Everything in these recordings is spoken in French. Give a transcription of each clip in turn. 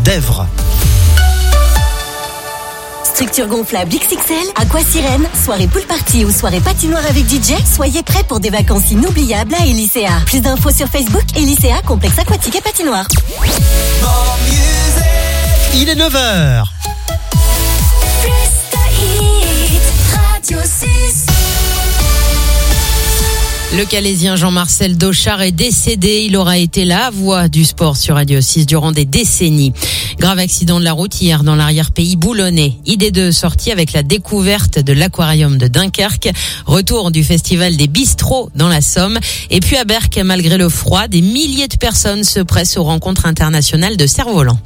d'Èvres. Structure gonflable XXL, Aquasirène, soirée pool party ou soirée patinoire avec DJ, soyez prêts pour des vacances inoubliables à Elysea. Plus d'infos sur Facebook, Elysea, complexe aquatique et patinoire. Il est 9h. Le Calaisien Jean-Marcel Dauchard est décédé. Il aura été la voix du sport sur Radio 6 durant des décennies. Grave accident de la route hier dans l'arrière-pays boulonnais. Idée de sortie avec la découverte de l'aquarium de Dunkerque. Retour du festival des bistrots dans la Somme. Et puis à Berck, malgré le froid, des milliers de personnes se pressent aux rencontres internationales de cerfs-volants.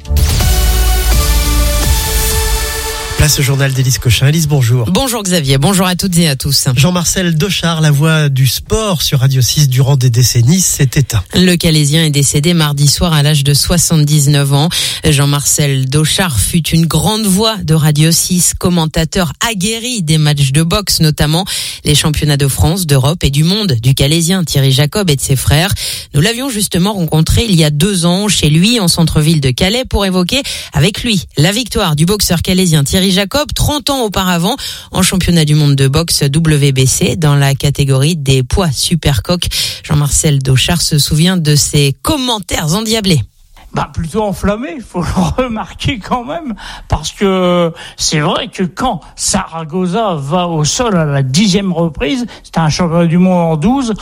Place au journal d'Élise Cochin. Élise, bonjour. Bonjour Xavier, bonjour à toutes et à tous. Jean-Marcel Dauchard, la voix du sport sur Radio 6 durant des décennies, s'est éteint. Le Calaisien est décédé mardi soir à l'âge de 79 ans. Jean-Marcel Dauchard fut une grande voix de Radio 6, commentateur aguerri des matchs de boxe, notamment les championnats de France, d'Europe et du monde du Calaisien, Thierry Jacob et de ses frères. Nous l'avions justement rencontré il y a 2 ans chez lui en centre-ville de Calais pour évoquer avec lui la victoire du boxeur calaisien Thierry Jacob 30 ans auparavant en championnat du monde de boxe WBC dans la catégorie des poids supercoques. Jean-Marcel Dauchard se souvient de ses commentaires endiablés. Plutôt enflammé, il faut le remarquer quand même, parce que c'est vrai que quand Zaragoza va au sol à la 10e reprise, c'était un championnat du monde en 12,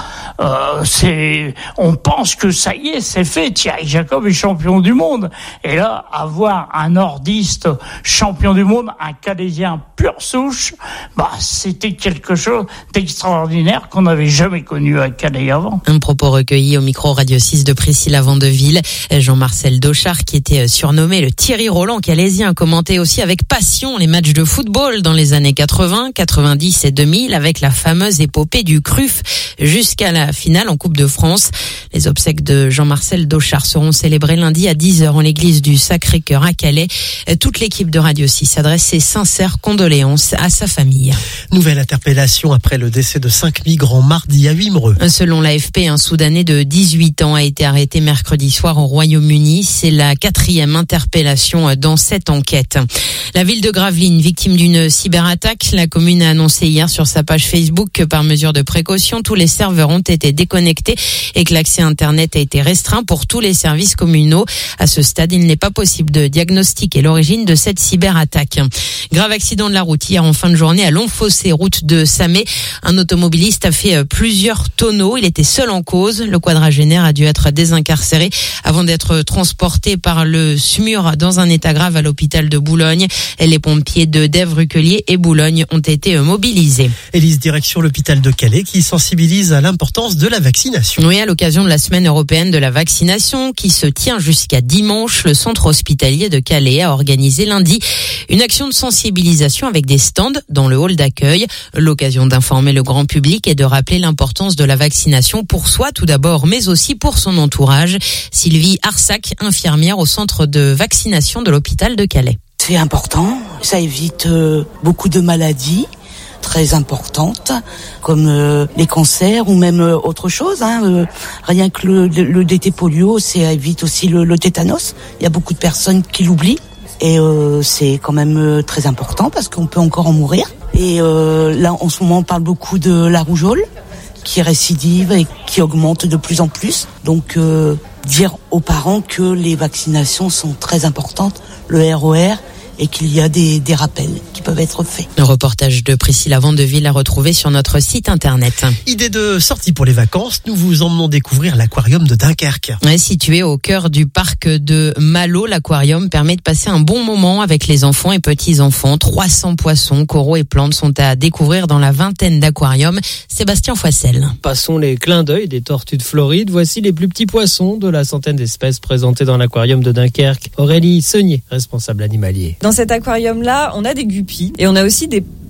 on pense que ça y est, c'est fait, Thierry Jacob est champion du monde. Et là, avoir un nordiste champion du monde, un Calaisien pure souche, c'était quelque chose d'extraordinaire qu'on n'avait jamais connu à Calais avant. Un propos recueilli au micro Radio 6 de Priscilla Vandeville. Jean-Marcel Dauchard, qui était surnommé le Thierry Roland calaisien, commentait aussi avec passion les matchs de football dans les années 80, 90 et 2000 avec la fameuse épopée du CRUF jusqu'à la finale en Coupe de France. Les obsèques de Jean-Marcel Dauchard seront célébrées lundi à 10h en l'église du Sacré-Cœur à Calais. Toute l'équipe de Radio 6 adresse ses sincères condoléances à sa famille. Nouvelle interpellation après le décès de 5 migrants mardi à Wimereux. Selon l'AFP, un Soudanais de 18 ans a été arrêté mercredi soir au Royaume-Uni. C'est la 4e interpellation dans cette enquête. La ville de Gravelines, victime d'une cyberattaque. La commune a annoncé hier sur sa page Facebook que par mesure de précaution, tous les serveurs ont été déconnectés et que l'accès Internet a été restreint pour tous les services communaux. À ce stade, il n'est pas possible de diagnostiquer l'origine de cette cyberattaque. Grave accident de la route hier en fin de journée à Longfossé, route de Samé. Un automobiliste a fait plusieurs tonneaux. Il était seul en cause. Le quadragénaire a dû être désincarcéré avant d'être transporté par le SMUR dans un état grave à l'hôpital de Boulogne. Les pompiers de Dèvres-Ruquelier et Boulogne ont été mobilisés. Élise, direction l'hôpital de Calais qui sensibilise à l'importance de la vaccination. Oui, à l'occasion de la semaine européenne de la vaccination qui se tient jusqu'à dimanche, le centre hospitalier de Calais a organisé lundi une action de sensibilisation avec des stands dans le hall d'accueil. L'occasion d'informer le grand public et de rappeler l'importance de la vaccination pour soi tout d'abord, mais aussi pour son entourage. Sylvie Arsac, infirmière au centre de vaccination de l'hôpital de Calais. C'est important, ça évite beaucoup de maladies très importantes comme les cancers ou même autre chose. Rien que le DT polio, ça évite aussi le tétanos. Il y a beaucoup de personnes qui l'oublient et c'est quand même très important parce qu'on peut encore en mourir. Et là, en ce moment, on parle beaucoup de la rougeole qui récidive et qui augmente de plus en plus. Donc, dire aux parents que les vaccinations sont très importantes, le ROR, et qu'il y a des rappels qui peuvent être faits. Le reportage de Priscilla Vandeville à retrouver sur notre site internet. Idée de sortie pour les vacances, nous vous emmenons découvrir l'aquarium de Dunkerque. Situé au cœur du parc de Malo, l'aquarium permet de passer un bon moment avec les enfants et petits-enfants. 300 poissons, coraux et plantes sont à découvrir dans la vingtaine d'aquariums. Sébastien Foissel. Passons les clins d'œil des tortues de Floride. Voici les plus petits poissons de la centaine d'espèces présentées dans l'aquarium de Dunkerque. Aurélie Seunier, responsable animalier. Dans cet aquarium-là, on a des guppies et on a aussi des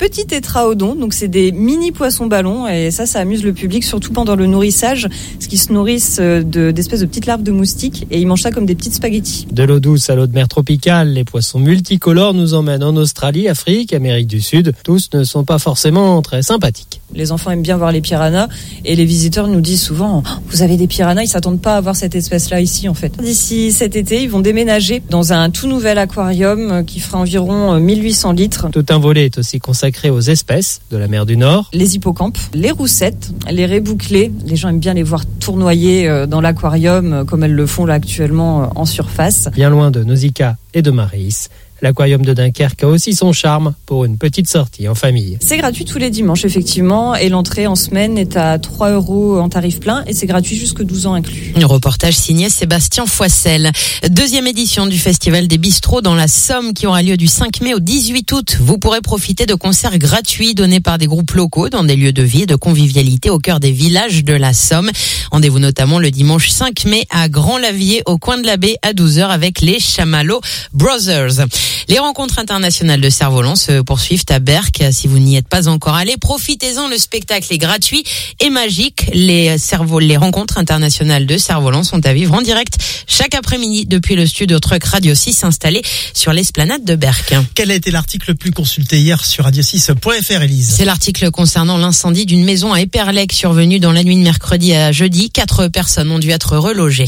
petits tétraodons, donc c'est des mini poissons ballons, et ça amuse le public, surtout pendant le nourrissage, parce qu'ils se nourrissent d'espèces de petites larves de moustiques, et ils mangent ça comme des petites spaghettis. De l'eau douce à l'eau de mer tropicale, les poissons multicolores nous emmènent en Australie, Afrique, Amérique du Sud. Tous ne sont pas forcément très sympathiques. Les enfants aiment bien voir les piranhas, et les visiteurs nous disent souvent « Vous avez des piranhas ?» Ils s'attendent pas à voir cette espèce-là ici, en fait. D'ici cet été, ils vont déménager dans un tout nouvel aquarium qui fera environ 1800 litres. Tout un volet est aussi consacré aux espèces de la mer du Nord. Les hippocampes, les roussettes, les raies bouclées. Les gens aiment bien les voir tournoyer dans l'aquarium comme elles le font là actuellement en surface. Bien loin de Nausicaa et de Maris, l'aquarium de Dunkerque a aussi son charme pour une petite sortie en famille. C'est gratuit tous les dimanches, effectivement, et l'entrée en semaine est à 3 € en tarif plein, et c'est gratuit jusque 12 ans inclus. Un reportage signé Sébastien Foissel. Deuxième édition du Festival des Bistrots dans la Somme qui aura lieu du 5 mai au 18 août. Vous pourrez profiter de concerts gratuits donnés par des groupes locaux dans des lieux de vie et de convivialité au cœur des villages de la Somme. Rendez-vous notamment le dimanche 5 mai à Grand-Lavier au coin de la baie à 12h avec les Chamallow Brothers. Les rencontres internationales de cerf-volant se poursuivent à Berck. Si vous n'y êtes pas encore allé, profitez-en. Le spectacle est gratuit et magique. Les rencontres internationales de cerf-volant sont à vivre en direct chaque après-midi depuis le studio Truck Radio 6 installé sur l'esplanade de Berck. Quel a été l'article le plus consulté hier sur radio6.fr, Élise ? C'est l'article concernant l'incendie d'une maison à Éperlec survenu dans la nuit de mercredi à jeudi. 4 personnes ont dû être relogées.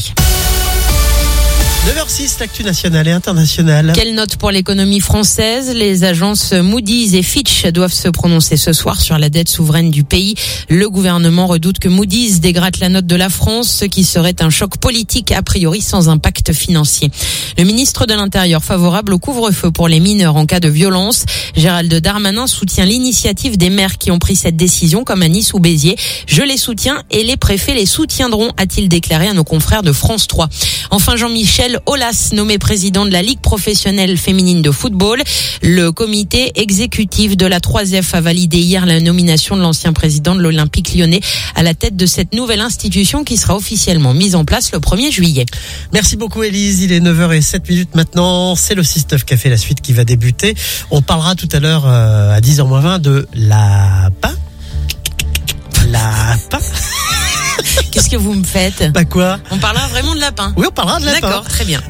9h06, l'actu nationale et internationale. Quelle note pour l'économie française ? Les agences Moody's et Fitch doivent se prononcer ce soir sur la dette souveraine du pays. Le gouvernement redoute que Moody's dégrade la note de la France, ce qui serait un choc politique a priori sans impact financier. Le ministre de l'Intérieur favorable au couvre-feu pour les mineurs en cas de violence. Gérald Darmanin soutient l'initiative des maires qui ont pris cette décision comme à Nice ou Béziers. Je les soutiens et les préfets les soutiendront, a-t-il déclaré à nos confrères de France 3. Enfin, Jean-Michel Aulas, nommé président de la Ligue professionnelle féminine de football. Le comité exécutif de la 3F a validé hier la nomination de l'ancien président de l'Olympique lyonnais à la tête de cette nouvelle institution qui sera officiellement mise en place le 1er juillet. Merci beaucoup, Élise. Il est 9h07 maintenant. C'est le 6-9 Café, la suite qui va débuter. On parlera tout à l'heure à 10h20 de lapin. Lapin. Qu'est-ce que vous me faites ? Bah quoi ? On parlera vraiment de lapin. Oui, on parlera de lapin. D'accord, très bien.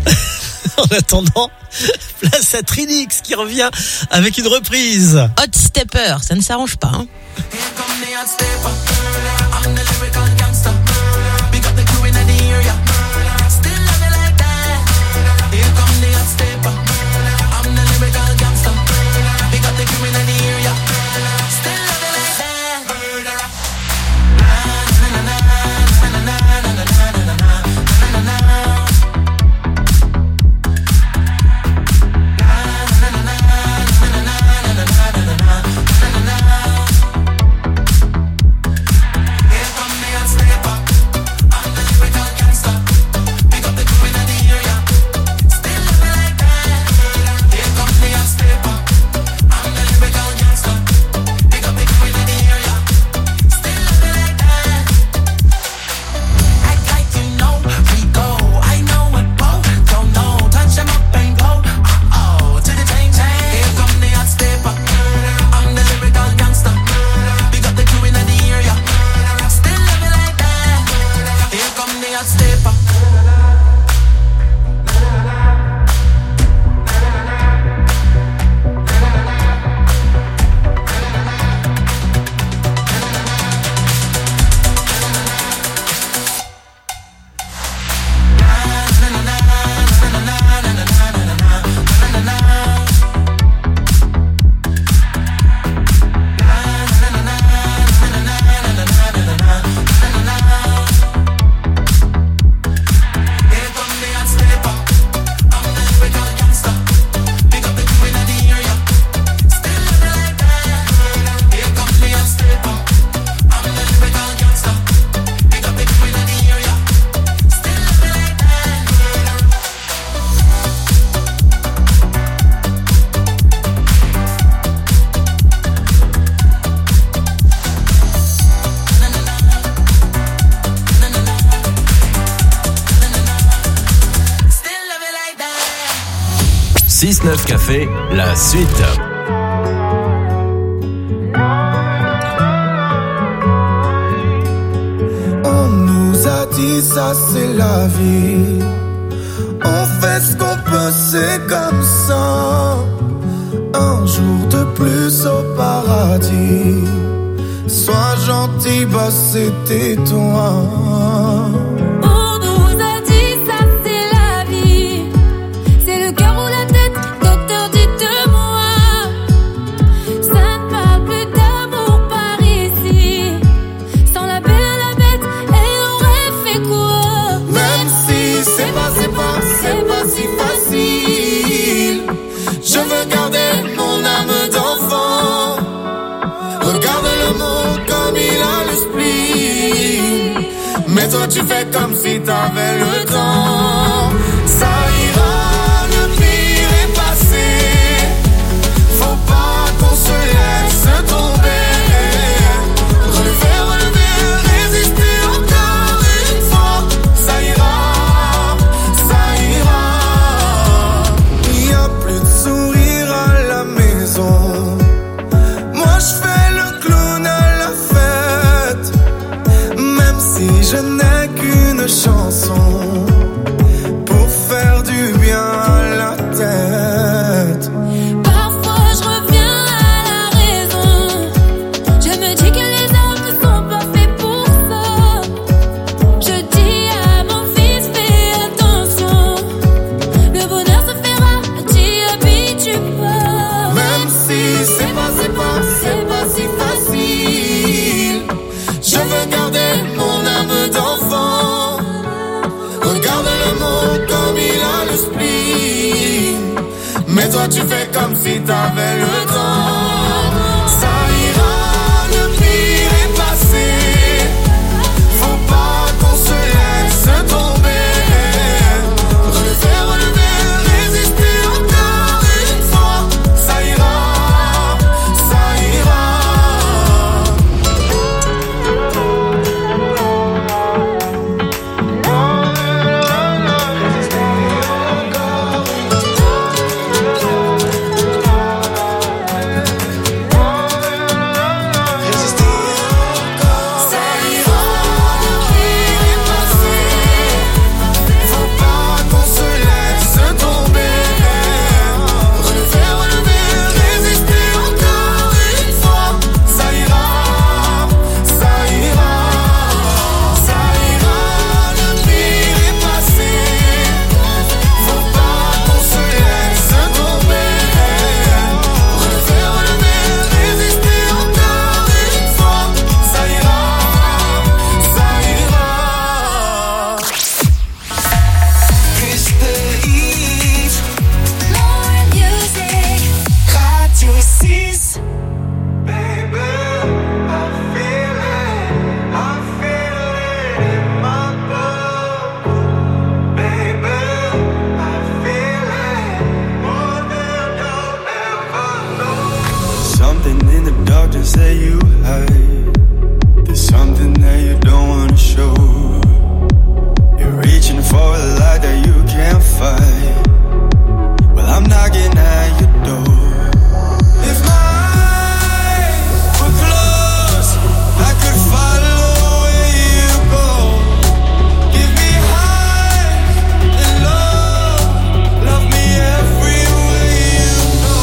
En attendant, place à Trinix qui revient avec une reprise. Hot Stepper, ça ne s'arrange pas. Hein. Café, la suite. dit ça c'est la vie. On fait ce qu'on peut, c'est comme ça. Un jour de plus au paradis. Sois gentil, bah c'était toi. Mais toi tu fais comme si t'avais le temps. Ça ira, le pire est passé. Faut pas qu'on se laisse tomber. Relever, résister encore une fois. Ça ira, y a plus de sourire à la maison. Moi je fais le clown à la fête. Même si je n'ai qu'une chanson pour faire du bien à la tête. Parfois je reviens à la raison. Je me dis que les hommes ne sont pas faits pour ça. Je dis à mon fils fais attention. Le bonheur se fera, t'y habitues pas. Même si c'est pas si facile. Je veux garder mon âme d'enfant. Regarde le monde comme il a le spleen. Mais toi tu fais comme si t'avais le temps. Ça ira, le pire est passé. Faut pas qu'on se laisse tomber. Relever, résister encore une fois. Ça ira. Say you hide. There's something that you don't wanna show. You're reaching for a light that you can't fight. Well, I'm knocking at your door. If my eyes were closed, I could follow where you go. Give me highs and lows. Love me everywhere you go.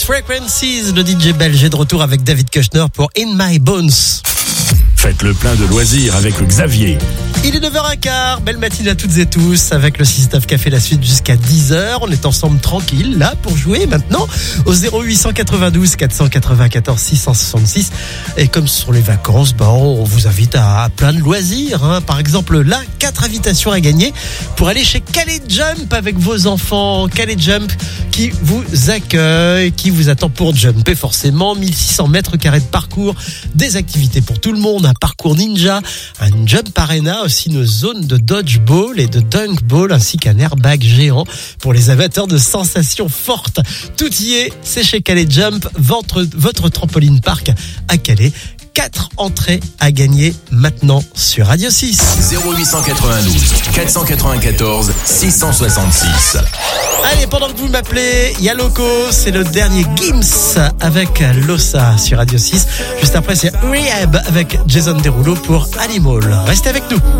Frequencies, le DJ belge est de retour avec David Kushner pour In My Bones. Faites le plein de loisirs avec Xavier. Il est 9h15, belle matinée à toutes et tous avec le Système Café, la suite jusqu'à 10h. On est ensemble tranquille là pour jouer maintenant au 0892 494 666. Et comme ce sont les vacances, on vous invite à plein de loisirs. Par exemple là, 4 invitations à gagner pour aller chez Calais Jump avec vos enfants. Calais Jump qui vous accueille, qui vous attend pour jumper forcément. 1600 mètres carrés de parcours, des activités pour tout le monde, un parcours ninja, un jump arena, aussi une zone de dodgeball et de dunkball, ainsi qu'un airbag géant pour les amateurs de sensations fortes. Tout y est, c'est chez Calais Jump, votre trampoline park à Calais. 4 entrées à gagner maintenant sur Radio 6. 0892 494 666. Allez, pendant que vous m'appelez, il y a Loco, c'est le dernier Gims avec Losa sur Radio 6. Juste après, c'est Rehab avec Jason Derulo pour Animal. Restez avec nous.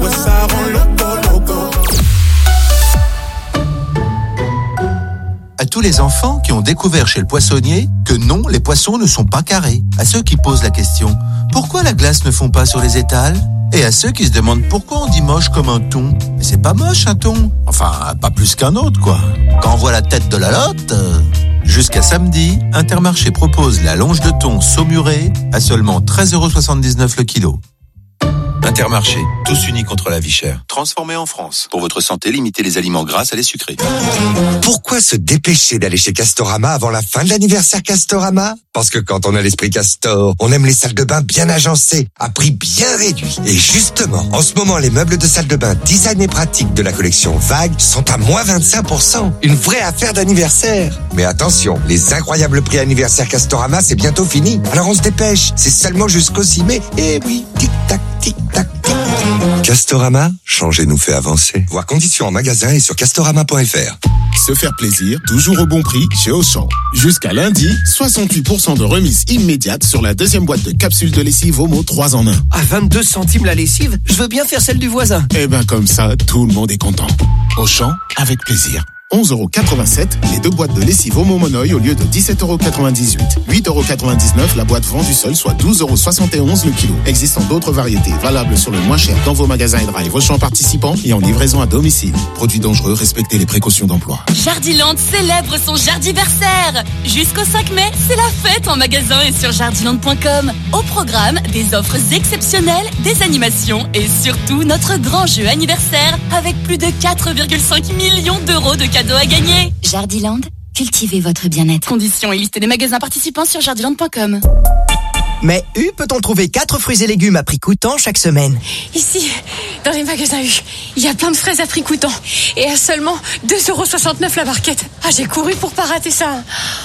À tous les enfants qui ont découvert chez le poissonnier que non, les poissons ne sont pas carrés. À ceux qui posent la question, pourquoi la glace ne fond pas sur les étals ? Et à ceux qui se demandent pourquoi on dit moche comme un thon. Mais c'est pas moche un thon. Enfin, pas plus qu'un autre, quoi. Quand on voit la tête de la lotte... Jusqu'à samedi, Intermarché propose la longe de thon saumurée à seulement 13,79€ le kilo. Intermarché, tous unis contre la vie chère. Transformé en France. Pour votre santé, limitez les aliments gras à les sucrés. Pourquoi se dépêcher d'aller chez Castorama avant la fin de l'anniversaire Castorama ? Parce que quand on a l'esprit Castor, on aime les salles de bain bien agencées, à prix bien réduit. Et justement, en ce moment, les meubles de salle de bain design et pratique de la collection Vague sont à moins 25%. Une vraie affaire d'anniversaire. Mais attention, les incroyables prix anniversaire Castorama, c'est bientôt fini. Alors on se dépêche, c'est seulement jusqu'au 6 mai. Et oui, tic-tac, tic-tac, tic. Castorama, changer nous fait avancer. Voir conditions en magasin et sur castorama.fr. Se faire plaisir, toujours au bon prix chez Auchan. Jusqu'à lundi, 68% de remise immédiate sur la deuxième boîte de capsules de lessive Omo 3 en 1. À 22 centimes la lessive, je veux bien faire celle du voisin. Eh ben comme ça, tout le monde est content. Auchan, avec plaisir. 11,87€ les 2 boîtes de lessive Omo Monoï au lieu de 17,98€. 8,99€ la boîte vendue seule, soit 12,71€ le kilo. Existant d'autres variétés valables sur le moins cher dans vos magasins et drive Auchan participants et en livraison à domicile. Produits dangereux, respectez les précautions d'emploi. Jardiland célèbre son jardiversaire. Jusqu'au 5 mai, c'est la fête en magasin et sur jardiland.com. Au programme, des offres exceptionnelles, des animations et surtout notre grand jeu anniversaire avec plus de 4,5 millions d'euros de cadeaux à gagner. Jardiland, cultivez votre bien-être. Conditions et liste des magasins participants sur jardiland.com. Mais U peut-on trouver 4 fruits et légumes à prix coûtant chaque semaine ? Ici, dans les magasins U, il y a plein de fraises à prix coûtant. Et à seulement 2,69€ la barquette. Ah, j'ai couru pour pas rater ça.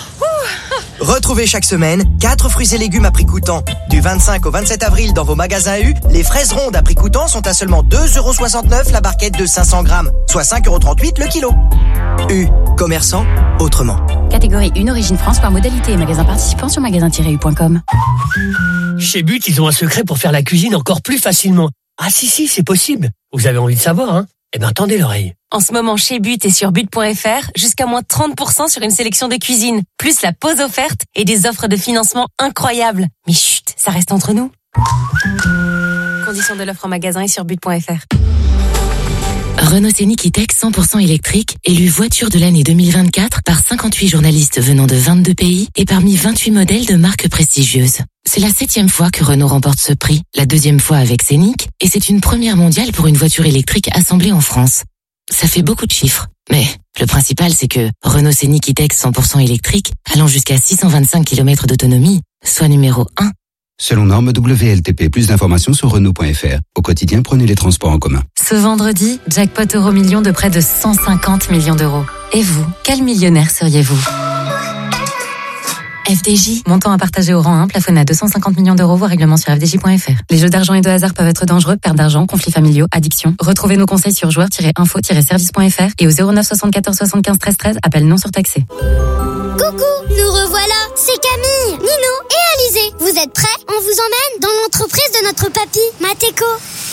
Retrouvez chaque semaine 4 fruits et légumes à prix coûtant. Du 25 au 27 avril dans vos magasins U, les fraises rondes à prix coûtant sont à seulement 2,69€ la barquette de 500 grammes, soit 5,38€ le kilo. U, commerçant autrement. Catégorie 1, origine France par modalité et magasin participant sur magasin-u.com. Chez But, ils ont un secret pour faire la cuisine encore plus facilement. Ah si, c'est possible. Vous avez envie de savoir, hein ? Eh ben, tendez l'oreille. En ce moment, chez But et sur but.fr, jusqu'à moins 30% sur une sélection de cuisine, plus la pause offerte et des offres de financement incroyables. Mais chut, ça reste entre nous. Conditions de l'offre en magasin et sur but.fr. Renault Scénic E-Tech 100% électrique, élu voiture de l'année 2024 par 58 journalistes venant de 22 pays et parmi 28 modèles de marques prestigieuses. C'est la 7e fois que Renault remporte ce prix, la 2e fois avec Scénic, et c'est une première mondiale pour une voiture électrique assemblée en France. Ça fait beaucoup de chiffres, mais le principal c'est que Renault Scénic E-Tech 100% électrique, allant jusqu'à 625 km d'autonomie, soit numéro 1. Selon norme WLTP, plus d'informations sur Renault.fr. Au quotidien, prenez les transports en commun. Ce vendredi, jackpot euro-million de près de 150 millions d'euros. Et vous, quel millionnaire seriez-vous ? FDJ, montant à partager au rang 1, plafonné à 250 millions d'euros, voire règlement sur fdj.fr. Les jeux d'argent et de hasard peuvent être dangereux, perte d'argent, conflits familiaux, addiction. Retrouvez nos conseils sur joueurs-info-service.fr et au 09 74 75 13 13, appel non surtaxé. Coucou, nous revoilà, c'est Camille, Nino et Alizé. Vous êtes prêts ? On vous emmène dans l'entreprise de notre papy, Mateko.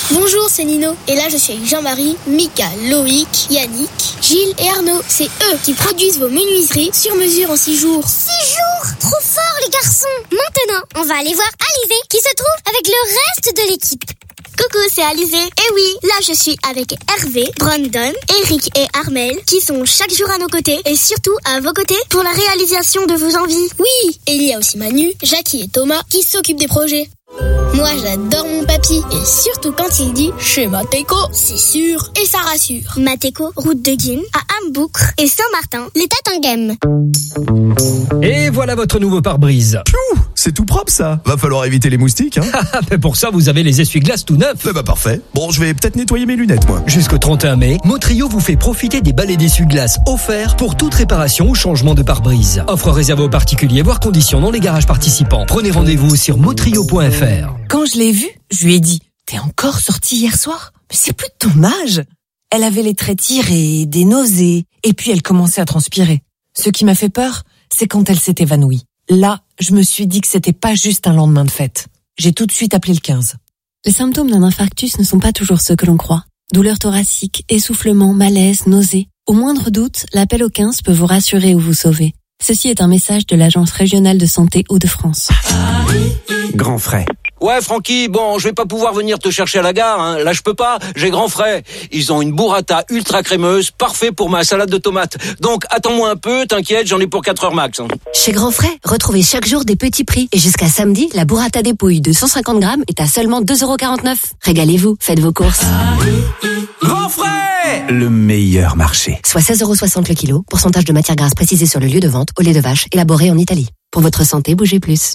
Bonjour, c'est Nino. Et là, je suis avec Jean-Marie, Mika, Loïc, Yannick, Gilles et Arnaud. C'est eux qui produisent vos menuiseries sur mesure en 6 jours. 6 jours? Trop fort, les garçons! Maintenant, on va aller voir Alizé qui se trouve avec le reste de l'équipe. Coucou, c'est Alizé. Et oui, là je suis avec Hervé, Brandon, Eric et Armel qui sont chaque jour à nos côtés et surtout à vos côtés pour la réalisation de vos envies. Oui, et il y a aussi Manu, Jackie et Thomas qui s'occupent des projets. Moi j'adore mon papy et surtout quand il dit chez Mateko, c'est sûr et ça rassure. Mateko, route de Guine, à Amboucre et Saint-Martin, les Tatinghem. Et voilà votre nouveau pare-brise. Piou, c'est tout propre ça. Va falloir éviter les moustiques, hein. Mais pour ça, vous avez les essuie-glaces tout neufs. Bah parfait. Bon, je vais peut-être nettoyer mes lunettes, moi. Jusqu'au 31 mai, Motrio vous fait profiter des balais d'essuie-glaces offerts pour toute réparation ou changement de pare-brise. Offre réservée aux particuliers, voire conditions dans les garages participants. Prenez rendez-vous sur motrio.fr. Quand je l'ai vue, je lui ai dit « T'es encore sortie hier soir ? Mais c'est plus de ton âge !» Elle avait les traits tirés, des nausées, et puis elle commençait à transpirer. Ce qui m'a fait peur, c'est quand elle s'est évanouie. Là, je me suis dit que c'était pas juste un lendemain de fête. J'ai tout de suite appelé le 15. Les symptômes d'un infarctus ne sont pas toujours ceux que l'on croit. Douleurs thoraciques, essoufflement, malaise, nausées. Au moindre doute, l'appel au 15 peut vous rassurer ou vous sauver. Ceci est un message de l'Agence régionale de santé Hauts-de-France. Grand frais. Ouais, Francky, bon, je vais pas pouvoir venir te chercher à la gare, hein. Là, je peux pas. J'ai grand frais. Ils ont une burrata ultra crémeuse, parfait pour ma salade de tomates. Donc, attends-moi un peu, t'inquiète, j'en ai pour 4 heures max, hein. Chez Grand Frais, retrouvez chaque jour des petits prix. Et jusqu'à samedi, la burrata des pouilles de 150 grammes est à seulement 2,49 €. Régalez-vous, faites vos courses. Grand Frais! Le meilleur marché. Soit 16,60 € le kilo. Pourcentage de matière grasse précisé sur le lieu de vente au lait de vache, élaboré en Italie. Pour votre santé, bougez plus.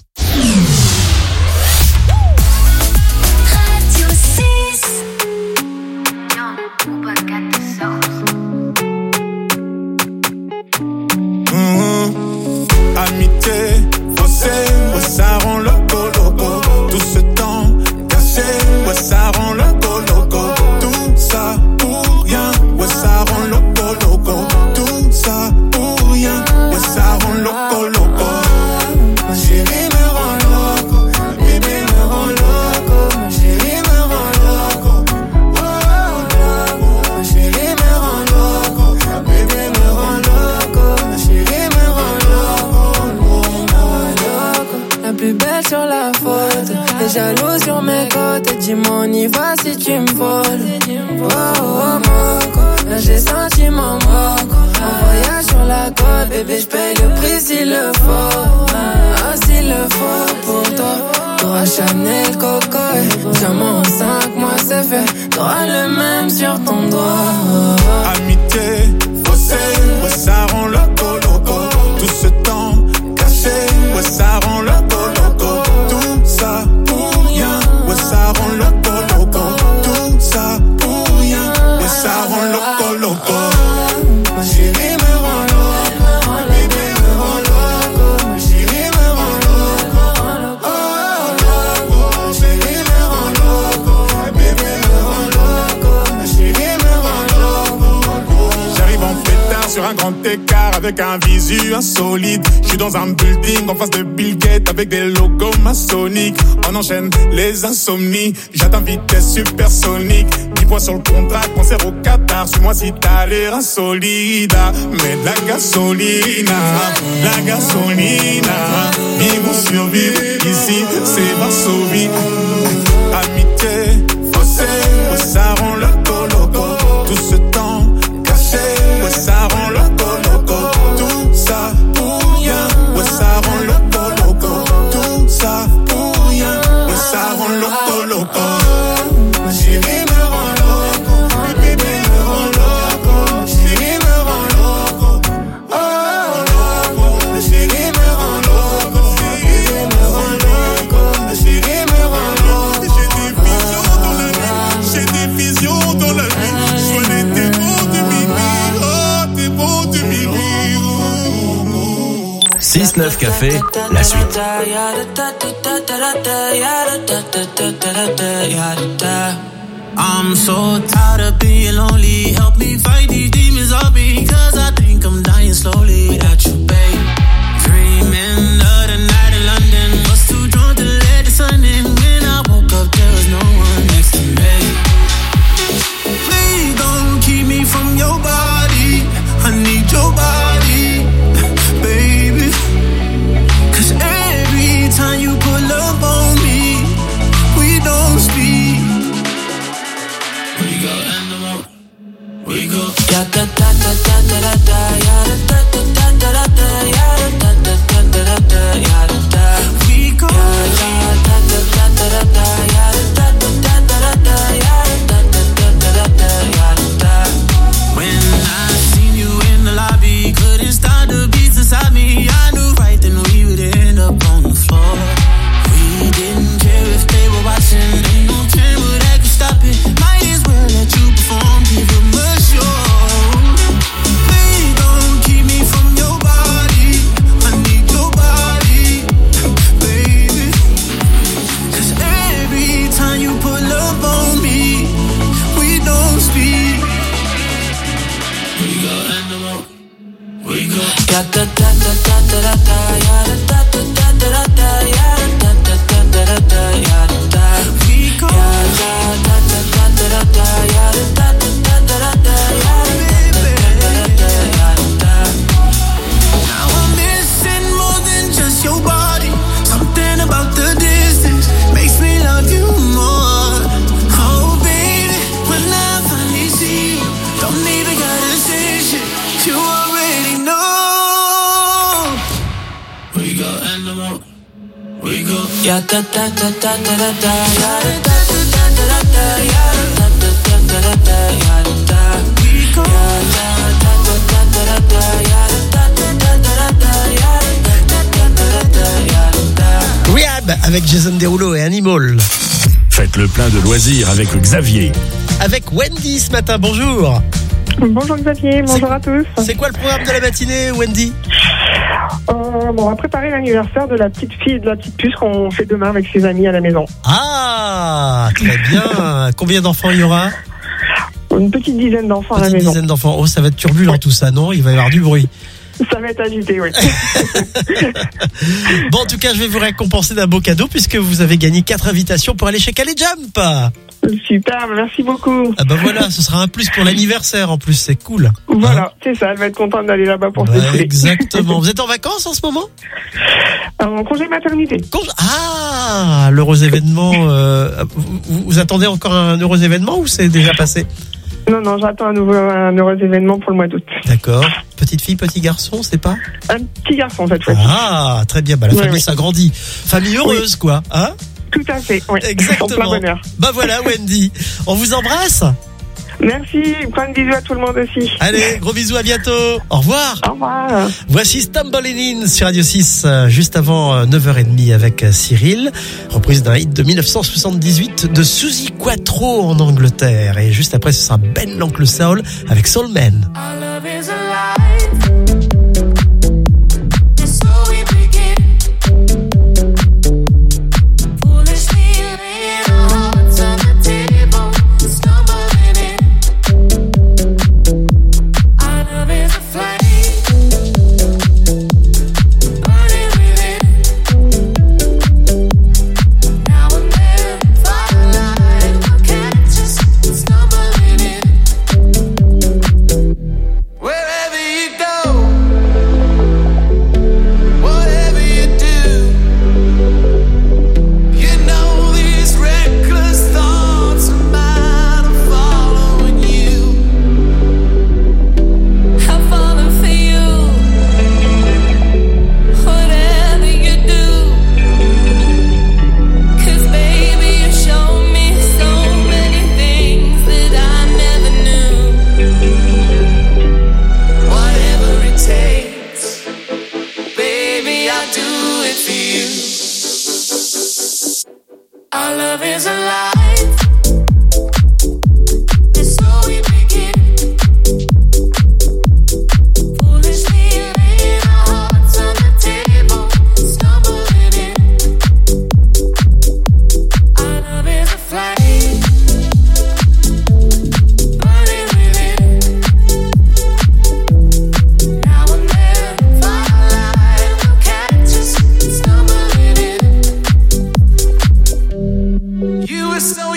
Amitié, faussé, ouais, ça rend loco, loco. Tout ce temps caché, ouais, ça rend loco, loco. Tout ça pour rien, ouais, ça rend loco, loco. Tout ça pour rien, ouais, ça rend loco, loco. Ma chérie me rend loco, ma bébé me rend loco. Ma chérie me rend loco, oh, loco. Ma chérie me rend loco, ma bébé me rend loco. Ma chérie me rend la plus belle sur la photo, t'es jaloux sur mes côtes. Dis-moi on y va si tu me voles. Oh oh moco, là j'ai senti mon moco. Un voyage sur la côte, bébé j'paye le prix s'il le faut. Ah s'il le faut pour toi. T'auras Chanel, Coco et diamant en 5 mois c'est fait. T'auras le même sur ton doigt. Amitié, faussé, ouais ça rend loco, loco. Tout ce temps caché, ouais ça rend loco, loco. Tout ça pour rien, ouais ça rend loco, loco. Tout ça pour rien, ouais ça rend loco, loco. Ma chérie me rend loco, ma bébé me rend loco. Ma chérie me rend loco, oh loco. Ma chérie me rend loco, ma bébé me rend loco. Ma chérie me rend loco. J'arrive en pétard sur un grand écart avec un visu insolite. Je suis dans un building en face de Bill Gates avec des logos maçonniques. On enchaîne les insomnies. J'atteins vitesse supersonique. 10 points sur le contrat, concert au Qatar. Suis-moi si t'as l'air insolide. Mais de la gasolina, la gasolina. Vivre ou survivre, ici c'est Varsovie. Amitié, faussé, ouais, ça rend loco, loco. Tout ce temps caché, ouais, ça rend loco, loco. Tout ça pour rien, ouais, ça rend loco, loco. Tout ça pour rien, ouais, ça rend loco, loco. Ma chérie me rend loco, ma bébé me rend loco. Ma chérie me rend loco, oh loco. Ma chérie me rend loco, ma bébé me rend loco. Ma chérie me rend loco. J'ai des visions dans la nuit, je vois les démons du minuit, oh démons du minuit. 6-9 Café, la suite. I'm so tired of being lonely. Help me fight these demons of me, 'cause I think I'm dying slowly without you, babe. Dreaming of the night in London. Was too drunk to let the sun in. When I woke up, there was no one next to me. Ya da da da da da da da ya da da da da da da ya da da da da da da ya da we go ya da da da da da da ya da da da da da ya da da da da ya da. Rehab avec Jason Derulo et Animal. Faites le plein de loisirs avec Xavier. Avec Wendy ce matin, bonjour. Bonjour Xavier, bonjour à tous. C'est quoi le programme de la matinée, Wendy? On va préparer l'anniversaire de la petite fille et de la petite puce qu'on fait demain avec ses amis à la maison. Ah, très bien. Combien d'enfants il y aura? Une petite dizaine d'enfants à la maison. Une dizaine d'enfants. Oh, ça va être turbulent tout ça, non? Il va y avoir du bruit. Ça va être agité, oui. Bon, en tout cas, je vais vous récompenser d'un beau cadeau puisque vous avez gagné 4 invitations pour aller chez Calais Jump. Super, merci beaucoup. Ah bah voilà, ce sera un plus pour l'anniversaire en plus, c'est cool. Voilà, c'est ça, elle va être contente d'aller là-bas pour se défouler. Exactement. Vous êtes en vacances en ce moment? En congé maternité. Ah, l'heureux événement. Vous attendez encore un heureux événement ou c'est déjà passé? Non, j'attends un heureux événement pour le mois d'août. D'accord. Petite fille, petit garçon, c'est pas? Un petit garçon cette fois-ci. Ah, très bien. Bah, la famille s'agrandit. Famille heureuse, quoi. Hein? Tout à fait, oui. Exactement. En plein bonheur. Bah voilà, Wendy. On vous embrasse. Merci, plein de bisous à tout le monde aussi. Allez, gros bisous, à bientôt. Au revoir. Au revoir. Voici Stumbling In sur Radio 6, juste avant 9h30 avec Cyril. Reprise d'un hit de 1978 de Suzy Quatro en Angleterre. Et juste après, ce sera Ben l'Oncle Soul avec Soul Man. You were so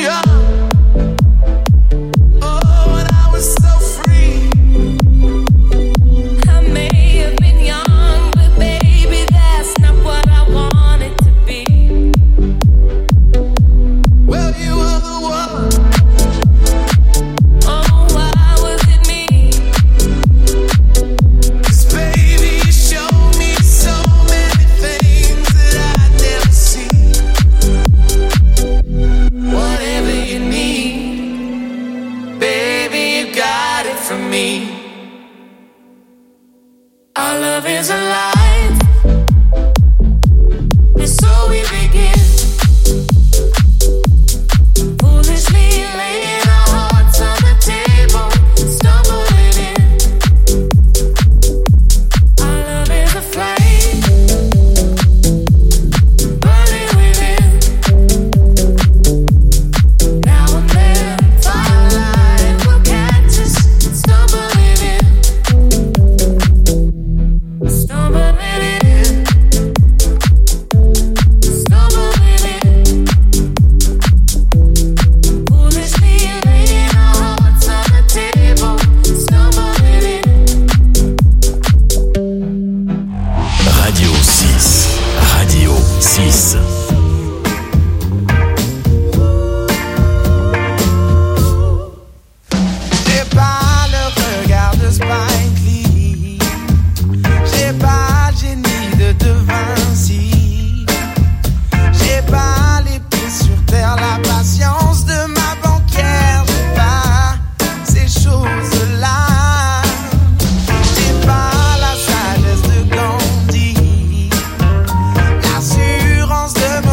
6. J'ai pas le regard de Spike Lee, j'ai pas le génie de De Vinci, j'ai pas les pieds sur terre, la patience de ma banquière, j'ai pas ces choses-là, j'ai pas la sagesse de Gandhi, l'assurance de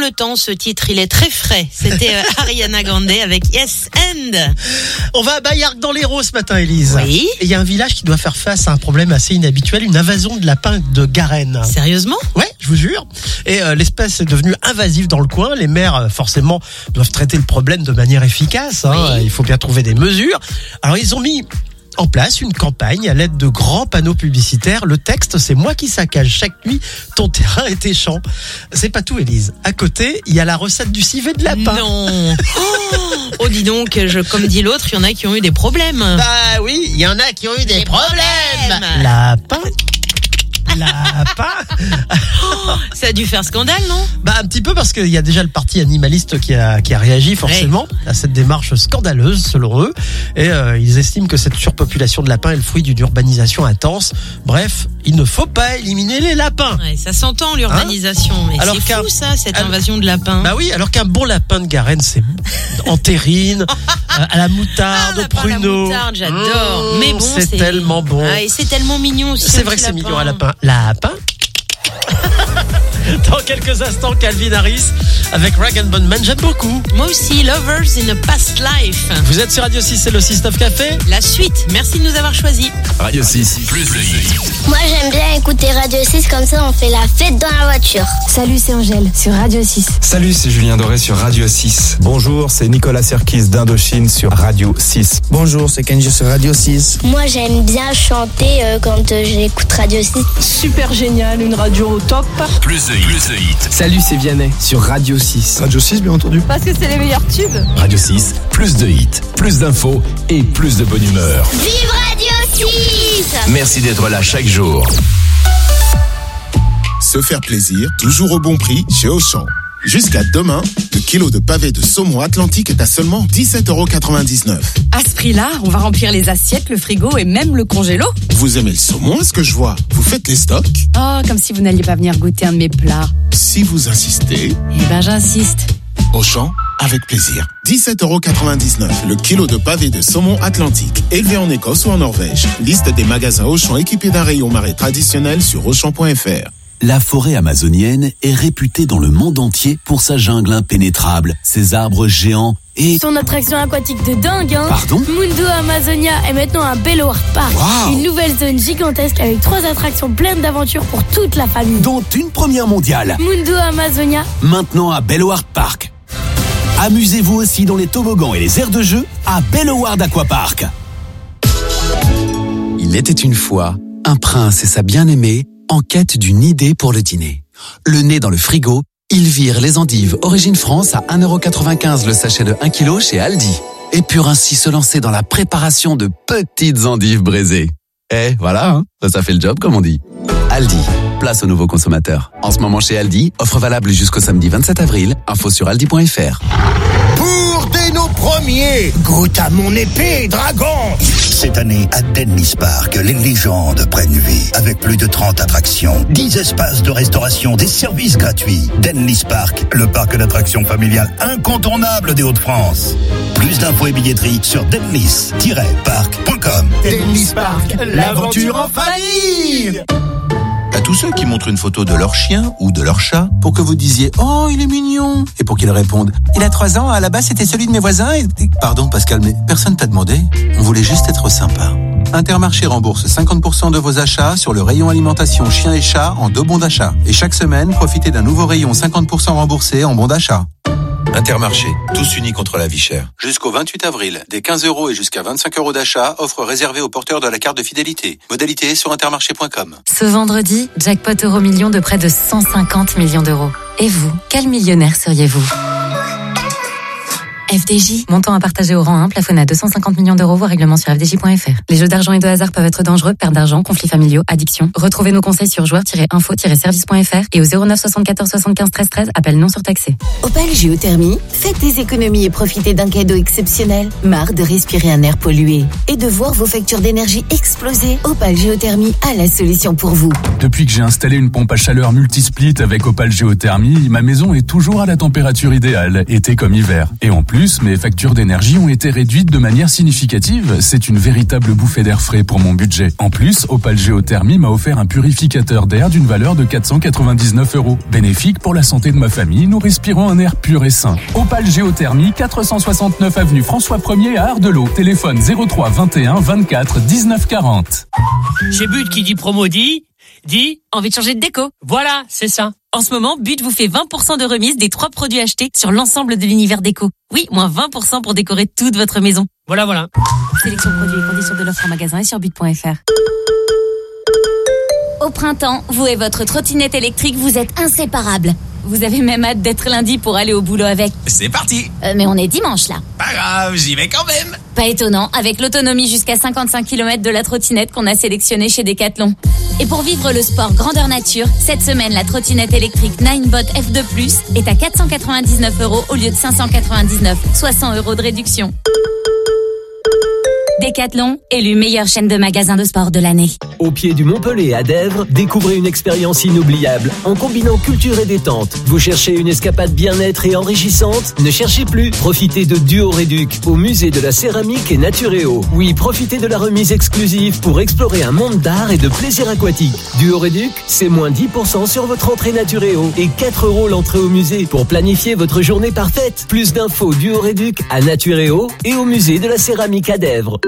le temps, ce titre, il est très frais. C'était Ariana Grande avec Yes and. On va à Bayargues dans l'Hérault ce matin, Élise. Oui. Et il y a un village qui doit faire face à un problème assez inhabituel, une invasion de lapins de Garenne. Sérieusement ? Ouais, je vous jure. Et l'espèce est devenue invasive dans le coin. Les maires, forcément, doivent traiter le problème de manière efficace. Oui. Il faut bien trouver des mesures. Alors, ils ont mis en place une campagne à l'aide de grands panneaux publicitaires. Le texte, c'est moi qui saccage chaque nuit ton terrain et tes champs. C'est pas tout, Élise. À côté, il y a la recette du civet de lapin. Non. Oh, dis donc, comme dit l'autre, il y en a qui ont eu des problèmes. Bah oui, il y en a qui ont eu des problèmes. Lapin. Ça a dû faire scandale, non ? Bah un petit peu, parce qu'il y a déjà le parti animaliste qui a réagi forcément à cette démarche scandaleuse selon eux, et ils estiment que cette surpopulation de lapins est le fruit d'une urbanisation intense. Bref, il ne faut pas éliminer les lapins. Ouais, ça s'entend l'urbanisation, mais alors c'est fou ça, cette invasion de lapins. Bah oui, alors qu'un bon lapin de Garenne, c'est en terrine, à la moutarde, au pruneau. La moutarde, j'adore. Mais bon, c'est tellement bon. Ah, et c'est tellement mignon aussi. C'est vrai que c'est mignon, un lapin. Lapin. Dans quelques instants, Calvin Harris avec Rag & Bone Man. J'aime beaucoup. Moi aussi, Lovers in a Past Life. Vous êtes sur Radio 6, c'est le 6-9 Café. La suite, merci de nous avoir choisis. Radio 6, plus de hits. Moi j'aime bien écouter Radio 6, comme ça on fait la fête dans la voiture. Salut, c'est Angèle sur Radio 6. Salut, c'est Julien Doré sur Radio 6. Bonjour, c'est Nicolas Serkis d'Indochine sur Radio 6. Bonjour, c'est Kenji sur Radio 6. Moi j'aime bien chanter quand j'écoute Radio 6. Super génial, une radio au top. Plus de hits. Salut, c'est Vianney sur Radio 6. Radio 6, bien entendu. Parce que c'est les meilleurs tubes. Radio 6, plus de hits, plus d'infos et plus de bonne humeur. Vive Radio 6! Merci d'être là chaque jour. Se faire plaisir, toujours au bon prix chez Auchan. Jusqu'à demain, le kilo de pavé de saumon Atlantique est à seulement 17,99 €. À ce prix-là, on va remplir les assiettes, le frigo et même le congélo. Vous aimez le saumon, est-ce que je vois? Vous faites les stocks? Oh, comme si vous n'alliez pas venir goûter un de mes plats. Si vous insistez... Eh ben, j'insiste. Auchan, avec plaisir. 17,99 € le kilo de pavé de saumon Atlantique, élevé en Écosse ou en Norvège. Liste des magasins Auchan équipés d'un rayon marais traditionnel sur Auchan.fr. La forêt amazonienne est réputée dans le monde entier pour sa jungle impénétrable, ses arbres géants et... Son attraction aquatique de dingue, hein. Pardon ? Mundo Amazonia est maintenant un Belloward Park. Wow. Une nouvelle zone gigantesque avec 3 attractions pleines d'aventures pour toute la famille. Dont une première mondiale. Mundo Amazonia. Maintenant à Belloward Park. Amusez-vous aussi dans les toboggans et les aires de jeu à Belloward Aquapark. Il était une fois un prince et sa bien-aimée en quête d'une idée pour le dîner. Le nez dans le frigo, ils virent les endives Origine France à 1,95 € le sachet de 1 kg chez Aldi. Et purent ainsi se lancer dans la préparation de petites endives braisées. Eh, voilà, hein, ça fait le job comme on dit. Aldi, place aux nouveaux consommateurs. En ce moment chez Aldi, offre valable jusqu'au samedi 27 avril. Info sur aldi.fr. Pour dès nos premiers, goûte à mon épée, dragon. Cette année, à Dennis Park, les légendes prennent vie. Avec plus de 30 attractions, 10 espaces de restauration, des services gratuits. Dennis Park, le parc d'attractions familial incontournable des Hauts-de-France. Plus d'infos et billetterie sur dennis-park.com. Dennis Park, l'aventure en famille. À tous ceux qui montrent une photo de leur chien ou de leur chat pour que vous disiez « Oh, il est mignon !» et pour qu'ils répondent « Il a 3 ans, à la base c'était celui de mes voisins et... » Pardon Pascal, mais personne t'a demandé. On voulait juste être sympa. Intermarché rembourse 50% de vos achats sur le rayon alimentation chien et chat en 2 bons d'achat. Et chaque semaine, profitez d'un nouveau rayon 50% remboursé en bons d'achat. Intermarché, tous unis contre la vie chère. Jusqu'au 28 avril, des 15 € et jusqu'à 25 € d'achat, offre réservée aux porteurs de la carte de fidélité. Modalité sur intermarché.com. Ce vendredi, jackpot Euromillions de près de 150 millions d'euros. Et vous, quel millionnaire seriez-vous ? FDJ, montant à partager au rang 1, plafonné à 250 millions d'euros, voire règlement sur fdj.fr. Les jeux d'argent et de hasard peuvent être dangereux, perte d'argent, conflits familiaux, addiction. Retrouvez nos conseils sur joueurs-info-service.fr et au 09 74 75 13 13, appel non surtaxé. Opale Géothermie, faites des économies et profitez d'un cadeau exceptionnel. Marre de respirer un air pollué et de voir vos factures d'énergie exploser. Opale Géothermie a la solution pour vous. Depuis que j'ai installé une pompe à chaleur multisplit avec Opale Géothermie, ma maison est toujours à la température idéale, été comme hiver. Et en plus, plus, mes factures d'énergie ont été réduites de manière significative. C'est une véritable bouffée d'air frais pour mon budget. En plus, Opal Géothermie m'a offert un purificateur d'air d'une valeur de 499 €. Bénéfique pour la santé de ma famille, nous respirons un air pur et sain. Opal Géothermie, 469 avenue François 1er à Ardelot. Téléphone 03 21 24 19 40. Chez But qui dit promo dit envie de changer de déco. Voilà, c'est ça. En ce moment, But vous fait 20% de remise des 3 produits achetés sur l'ensemble de l'univers déco. Oui, moins 20% pour décorer toute votre maison. Voilà. Sélection produits et conditions de l'offre en magasin et sur but.fr. Au printemps, vous et votre trottinette électrique, vous êtes inséparables. Vous avez même hâte d'être lundi pour aller au boulot avec. C'est parti. Mais on est dimanche là. Pas grave, j'y vais quand même. Pas étonnant, avec l'autonomie jusqu'à 55 km de la trottinette qu'on a sélectionnée chez Decathlon. Et pour vivre le sport grandeur nature, cette semaine, la trottinette électrique Ninebot F2+, est à 499 € au lieu de 599, soit 100 € de réduction. Decathlon, élu meilleure chaîne de magasins de sport de l'année. Au pied du Montpellier à Dèvres, découvrez une expérience inoubliable en combinant culture et détente. Vous cherchez une escapade bien-être et enrichissante? Ne cherchez plus. Profitez de Duo Réduc au musée de la céramique et Naturéo. Oui, profitez de la remise exclusive pour explorer un monde d'art et de plaisir aquatique. Duo Réduc, c'est moins 10% sur votre entrée Naturéo et 4 € l'entrée au musée pour planifier votre journée parfaite. Plus d'infos Duo Réduc à Naturéo et au musée de la céramique à Dèvres.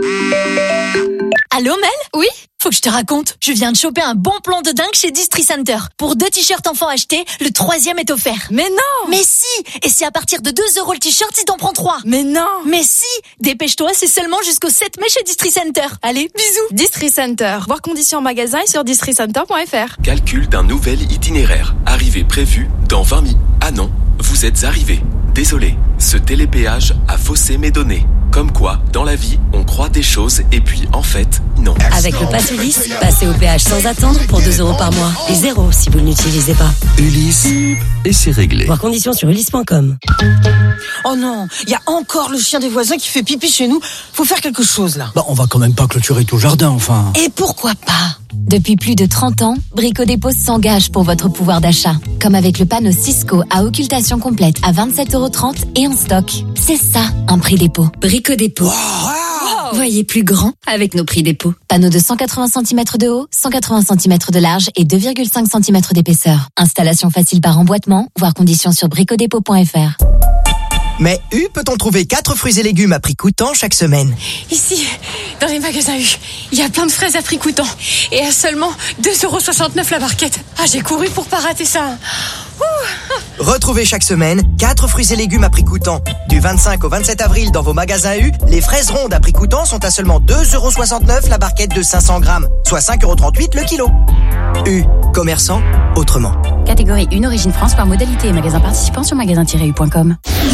Allô Mel ? Oui ? Faut que je te raconte. Je viens de choper un bon plan de dingue chez Distri Center. Pour 2 t-shirts enfants achetés, le 3e est offert. Mais non ! Mais si ! Et c'est à partir de 2 € le t-shirt si t'en prends 3. Mais non ! Mais si ! Dépêche-toi, c'est seulement jusqu'au 7 mai chez Distri Center. Allez, bisous. Distri Center. Voir conditions en magasin et sur districenter.fr. Calcul d'un nouvel itinéraire. Arrivée prévue dans 20 minutes. Ah non, vous êtes arrivé. Désolé, ce télépéage a faussé mes données. Comme quoi, dans la vie, on croit des choses et puis, en fait, non. Avec le Pass Ulysse, passez au péage sans attendre pour 2 € par mois. Et 0 si vous ne l'utilisez pas. Ulysse, et c'est réglé. Voir conditions sur ulysse.com. Oh non, il y a encore le chien des voisins qui fait pipi chez nous. Faut faire quelque chose, là. Bah, on va quand même pas clôturer tout le jardin, enfin. Et pourquoi pas ? Depuis plus de 30 ans, Brico Dépôt s'engage pour votre pouvoir d'achat. Comme avec le panneau Cisco à occultation complète à 27,30 € et en stock. C'est ça, un prix dépôt. Brico Dépôt. Wow. Voyez plus grand avec nos prix dépôt. Panneau de 180 cm de haut, 180 cm de large et 2,5 cm d'épaisseur. Installation facile par emboîtement, voir conditions sur bricodépôt.fr. Mais U peut-on trouver 4 fruits et légumes à prix coûtant chaque semaine? Ici, dans les magasins U, il y a plein de fraises à prix coûtant. Et à seulement 2,69 € la barquette. Ah, j'ai couru pour pas rater ça. Retrouvez chaque semaine 4 fruits et légumes à prix coûtant. Du 25 au 27 avril dans vos magasins U, les fraises rondes à prix coûtant sont à seulement 2,69 € la barquette de 500 grammes, soit 5,38 € le kilo. U, commerçant autrement. Catégorie 1 Origine France par modalité et magasin participant sur magasin-u.com.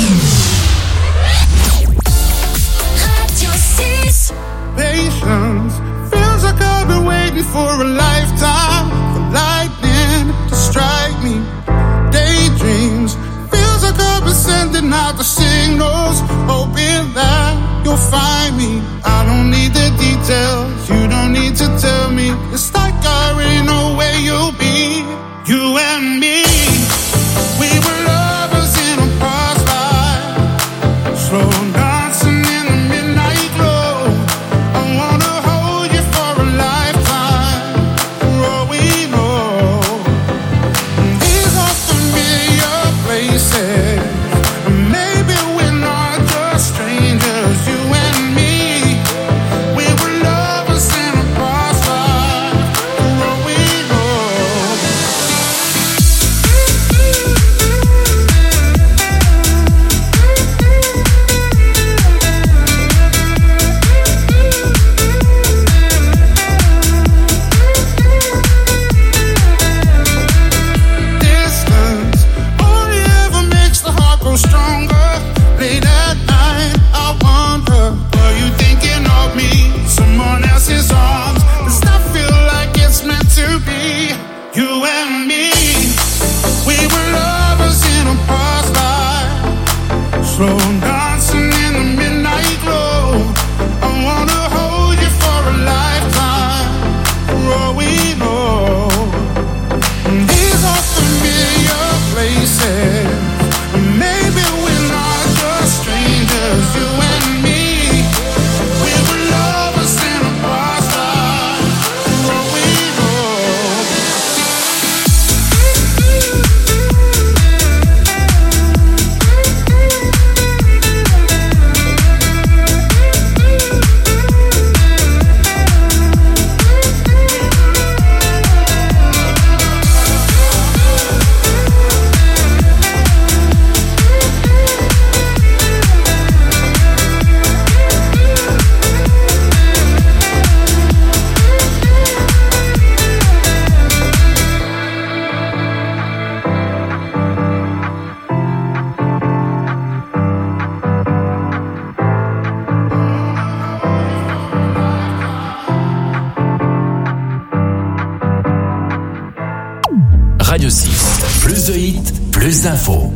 Patience feels like I've been waiting for a lifetime for lightning to strike me. Daydreams feels like I've been sending out the signals, hoping that you'll find me. I don't need the details, you don't need to tell me. It's like I already know where you'll be. You and me, we were lovers in a past life, slow dancing in the midnight glow. I wanna hold you for a lifetime, for all we know. These are familiar places, and maybe we're not just strangers. You and me, we were lovers in a past life, for all we know. Radio 6, plus de hits, plus d'infos.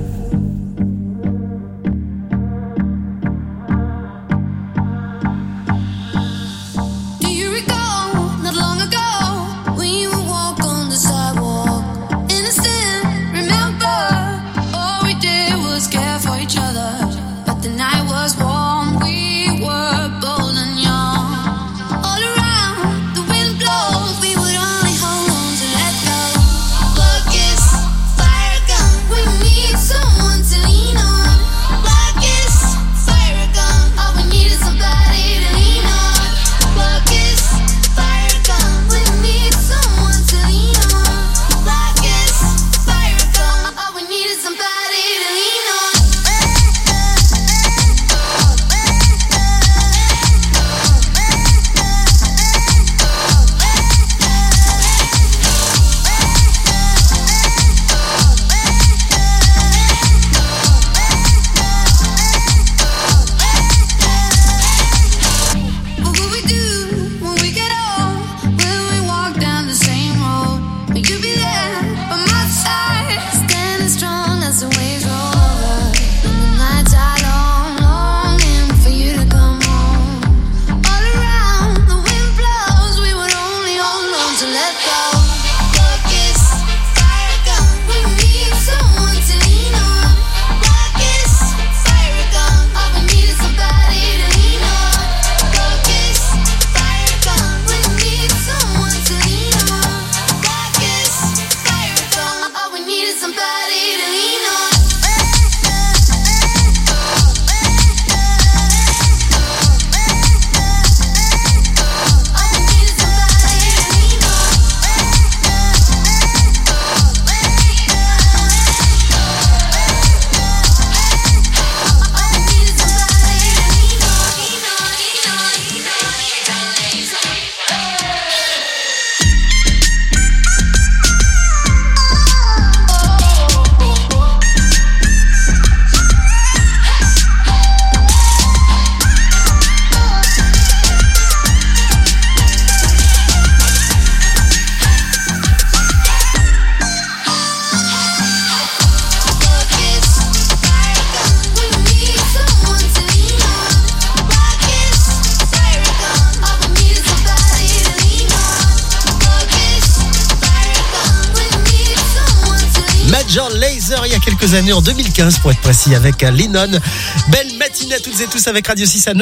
Major Lazer il y a quelques années, en 2015 pour être précis, avec Lennon. Belle matinée à toutes et tous avec Radio 6 à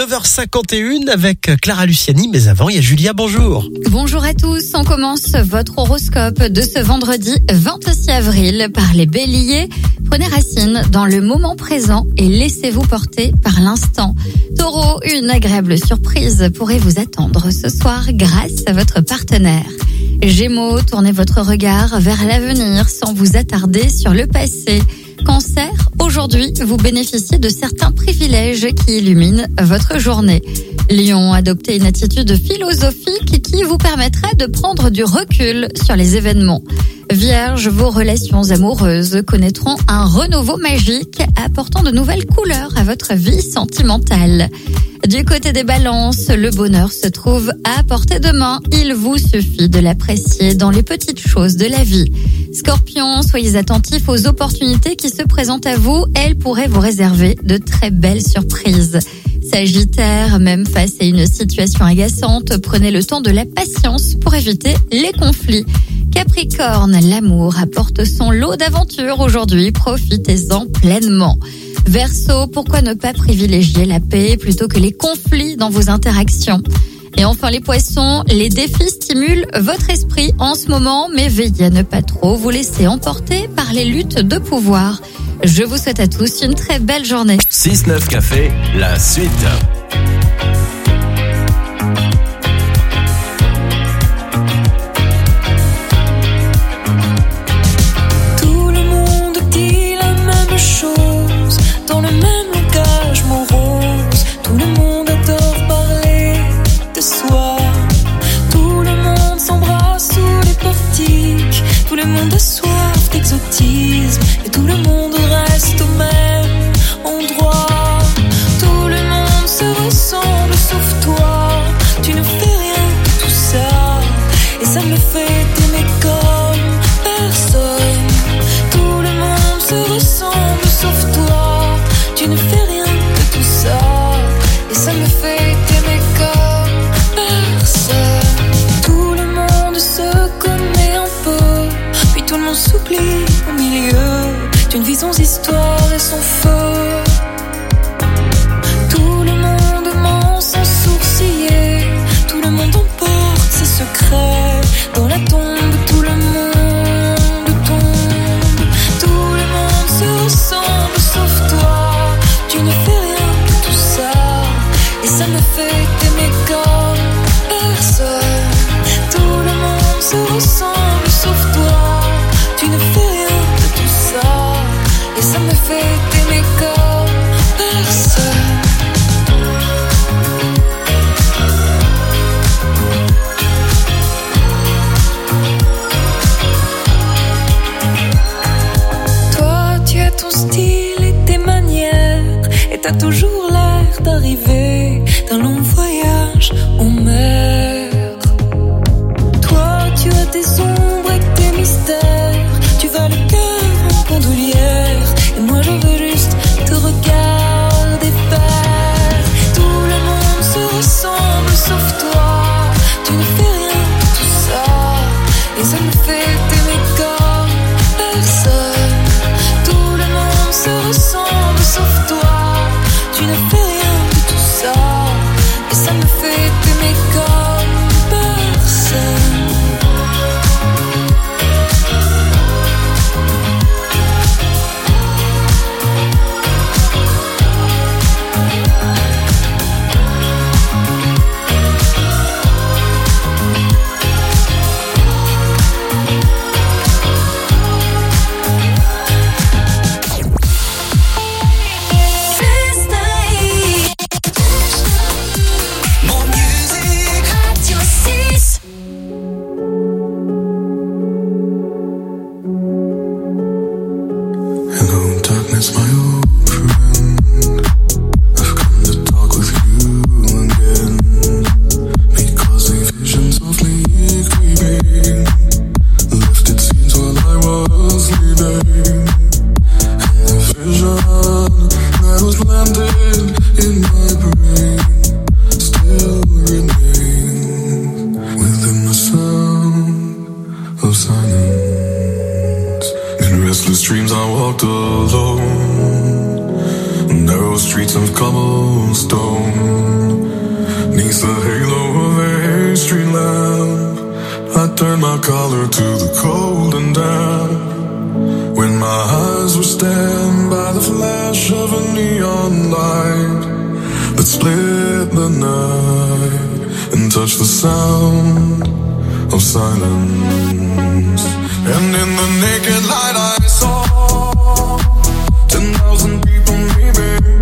9h51 avec Clara Luciani. Mais avant, il y a Julia, bonjour. Bonjour à tous, on commence votre horoscope de ce vendredi 26 avril par les béliers. Prenez racine dans le moment présent et laissez-vous porter par l'instant. Taureau, une agréable surprise pourrait vous attendre ce soir grâce à votre partenaire. Gémeaux, tournez votre regard vers l'avenir sans vous attarder sur le passé. Cancer, aujourd'hui, vous bénéficiez de certains privilèges qui illuminent votre journée. Lion, adoptez une attitude philosophique qui vous permettra de prendre du recul sur les événements. Vierge, vos relations amoureuses connaîtront un renouveau magique apportant de nouvelles couleurs à votre vie sentimentale. Du côté des balances, le bonheur se trouve à portée de main. Il vous suffit de l'apprécier dans les petites choses de la vie. Scorpion, soyez attentifs aux opportunités qui se présentent à vous. Elles pourraient vous réserver de très belles surprises. Sagittaire, même face à une situation agaçante, prenez le temps de la patience pour éviter les conflits. Capricorne, l'amour apporte son lot d'aventures aujourd'hui, profitez-en pleinement. Verseau, pourquoi ne pas privilégier la paix plutôt que les conflits dans vos interactions? Et enfin les poissons, les défis stimulent votre esprit en ce moment, mais veillez à ne pas trop vous laisser emporter par les luttes de pouvoir. Je vous souhaite à tous une très belle journée. 6-9 Café, la suite. Tout le monde dit la même chose, dans le même langage morose. Tout le monde adore parler de soi. Tout le monde s'embrasse sous les portiques. Tout le monde a soif d'exotisme. Et tout le monde reste au même endroit. Tout le monde se ressemble sauf toi. Tu ne fais rien de tout ça. Et ça me fait t'aimer comme personne. Tout le monde se ressemble sauf toi. Tu ne fais rien de tout ça. Et ça me fait t'aimer comme personne. Tout le monde se connaît un peu. Puis tout le monde s'oublie au milieu d'une vie sans histoire et sans feu. Tout le monde ment sans sourciller. Tout le monde emporte ses secrets. Dans la tombe, tout le monde tombe. Tout le monde se ressemble sauf toi. Tu ne fais rien de tout ça. Et ça me fait t'aimer comme personne. Tout le monde se ressemble sauf toi. Tu ne fais rien de tout ça. Et ça me fait t'aimer comme personne. Toi, tu as ton style et tes manières. Et t'as toujours l'air d'arriver d'un long voyage en mer. Toi, tu as tes ombres et tes mystères. Tu vas le cœur en bandoulière. Et moi je veux juste te regarder faire. Tout le monde se ressemble sauf toi. Tu ne fais rien de tout ça. Et ça me fait t'aimer comme personne. Tout le monde se ressemble sauf toi. Tu ne fais rien de tout ça. Et ça me fait t'aimer comme personne. Hello, darkness, my old friend. I've come to talk with you again. Because the visions of me creeping lifted scenes while I was sleeping. And the vision that was planted in my brain still remains within the sound of silence. In restless dreams I walked alone, narrow streets of cobblestone. Neath the halo of a street lamp, I turned my collar to the cold and damp. When my eyes were stabbed by the flash of a neon light that split the night and touched the sound of silence. And in the naked light I saw 10,000 people maybe.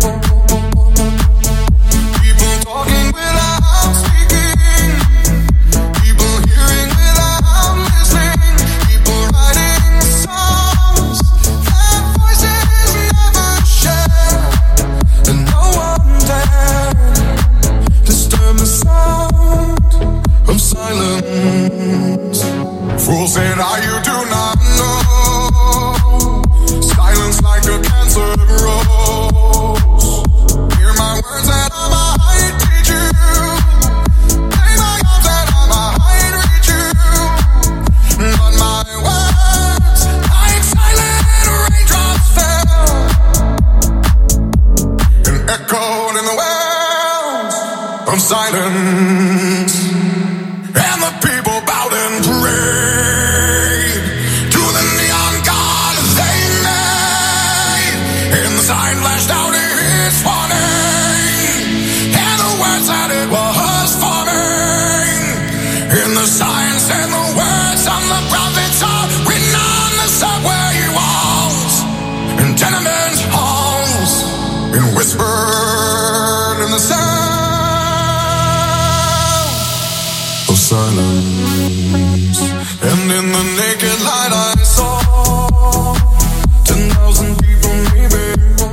People talking without speaking. People hearing without listening. People writing songs that voices never share. And no one dared disturb the sound of silence. Fools said, you do not know of silence, and the people bowed and prayed to the neon god they made. And the sign flashed out its warning, and the words that it was forming. And the sign said the words on the prophets are written on the subway walls and tenement halls, and whispered in the sound of silence. And in the naked light I saw 10,000 people, maybe.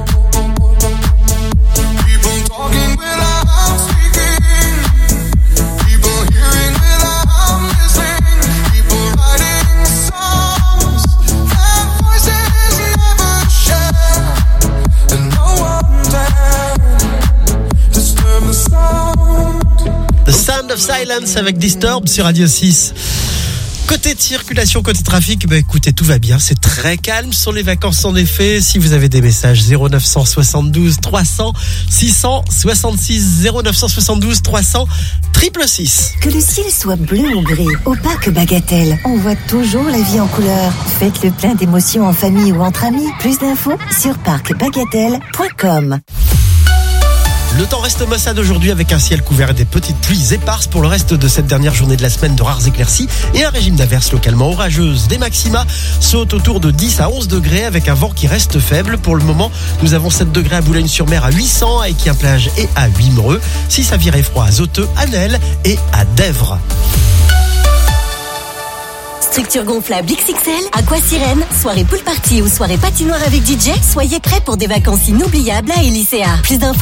People talking without speaking, people hearing without listening, people writing songs that voices never share, and no one dared disturb the sound. The Sound of Silence avec Disturbed sur Radio 6. Côté circulation, côté trafic, écoutez, tout va bien, c'est très calme sur les vacances en effet. Si vous avez des messages, 0972 300 666 0972 300 666. Que le ciel soit bleu ou gris, au parc Bagatelle, on voit toujours la vie en couleur. Faites le plein d'émotions en famille ou entre amis. Plus d'infos sur parcbagatelle.com. Le temps reste maussade aujourd'hui avec un ciel couvert et des petites pluies éparses pour le reste de cette dernière journée de la semaine, de rares éclaircies et un régime d'averses localement orageuses. Des maxima sautent autour de 10 à 11 degrés avec un vent qui reste faible. Pour le moment, nous avons 7 degrés à Boulogne-sur-Mer, à 800 à Équien-Plage et à Wimereux. 6 à Viré-Froid, à Zoteux, à Nesle et à Dèvres. Structure gonflable XXL, Aquasirène, soirée pool party ou soirée patinoire avec DJ, soyez prêts pour des vacances inoubliables à Elysea. Plus d'infos